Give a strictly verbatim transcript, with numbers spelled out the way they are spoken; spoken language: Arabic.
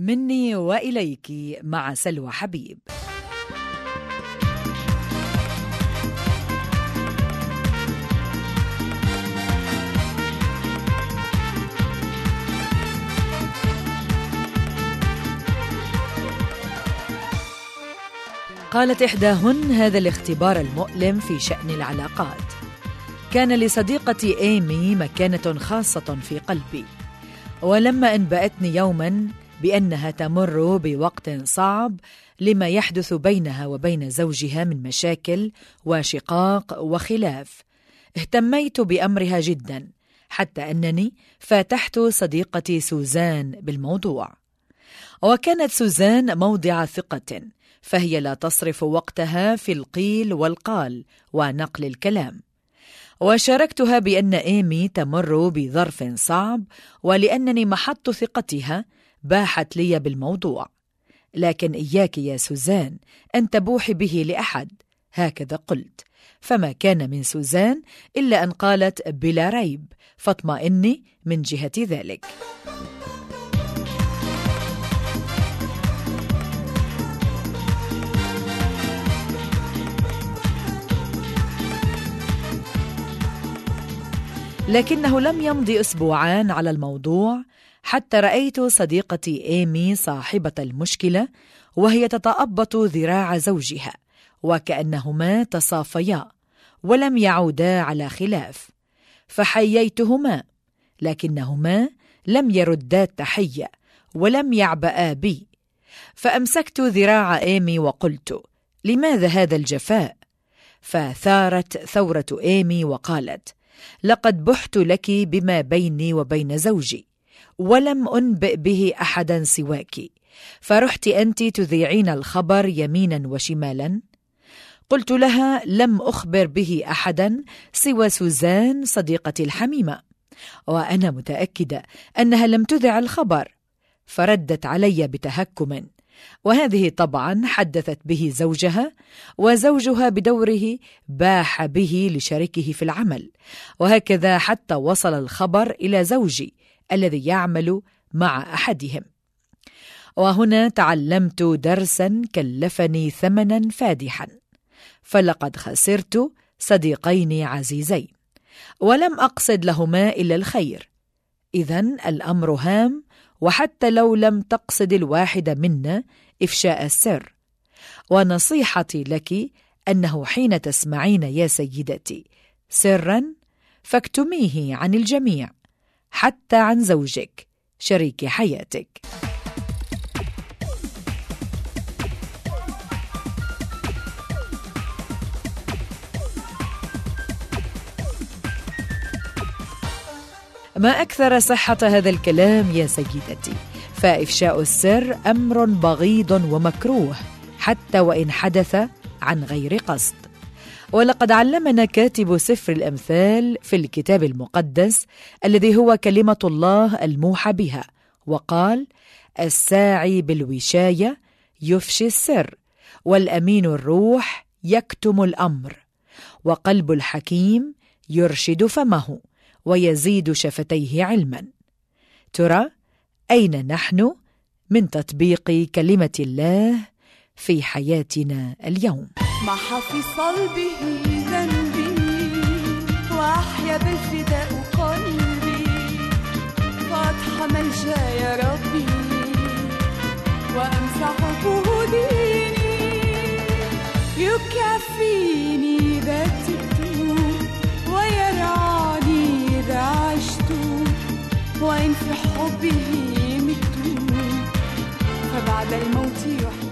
مني وإليك مع سلوى حبيب. قالت إحداهن هذا الاختبار المؤلم في شأن العلاقات. كان لصديقتي إيمي مكانة خاصة في قلبي، ولما أنبأتني يوماً بأنها تمر بوقت صعب لما يحدث بينها وبين زوجها من مشاكل وشقاق وخلاف، اهتميت بأمرها جداً، حتى أنني فاتحت صديقتي سوزان بالموضوع. وكانت سوزان موضع ثقة، فهي لا تصرف وقتها في القيل والقال ونقل الكلام. وشاركتها بأن إيمي تمر بظرف صعب، ولأنني محط ثقتها باحت لي بالموضوع. لكن إياك يا سوزان أن تبوحي به لأحد، هكذا قلت. فما كان من سوزان إلا أن قالت بلا ريب، فاطمئني من جهة ذلك. لكنه لم يمضي أسبوعان على الموضوع حتى رأيت صديقتي إيمي صاحبة المشكلة وهي تتأبط ذراع زوجها، وكأنهما تصافيا ولم يعودا على خلاف. فحييتهما، لكنهما لم يردا التحية ولم يعبأا بي. فأمسكت ذراع إيمي وقلت: لماذا هذا الجفاء؟ فثارت ثورة إيمي وقالت: لقد بحت لك بما بيني وبين زوجي، ولم أنبئ به أحدا سواك، فرحت أنت تذيعين الخبر يمينا وشمالا. قلت لها: لم أخبر به أحدا سوى سوزان صديقتي الحميمة، وأنا متأكدة أنها لم تذع الخبر. فردت علي بتهكم، وهذه طبعا حدثت به زوجها، وزوجها بدوره باح به لشريكه في العمل، وهكذا حتى وصل الخبر إلى زوجي الذي يعمل مع أحدهم. وهنا تعلمت درسا كلفني ثمنا فادحا، فلقد خسرت صديقين عزيزين، ولم أقصد لهما إلا الخير. إذن الأمر هام، وحتى لو لم تقصد الواحد منا إفشاء السر. ونصيحتي لك أنه حين تسمعين يا سيدتي سرا فاكتميه عن الجميع، حتى عن زوجك شريك حياتك. ما أكثر صحة هذا الكلام يا سيدتي، فإفشاء السر أمر بغيض ومكروه حتى وإن حدث عن غير قصد. ولقد علمنا كاتب سفر الأمثال في الكتاب المقدس الذي هو كلمة الله الموحى بها، وقال: الساعي بالوشاية يفشي السر، والأمين الروح يكتم الأمر، وقلب الحكيم يرشد فمه ويزيد شفتيه علما. ترى أين نحن من تطبيق كلمة الله في حياتنا اليوم؟ محى في صلبه ذنبي، وأحيا بالفداء قلبي، فأضحى ملجأ يا ربي، وأمسح ديني، يكفيني إذا تبت، ويرعاني إذا عشت، وإن في حبه مت، فبعد الموت يحيى.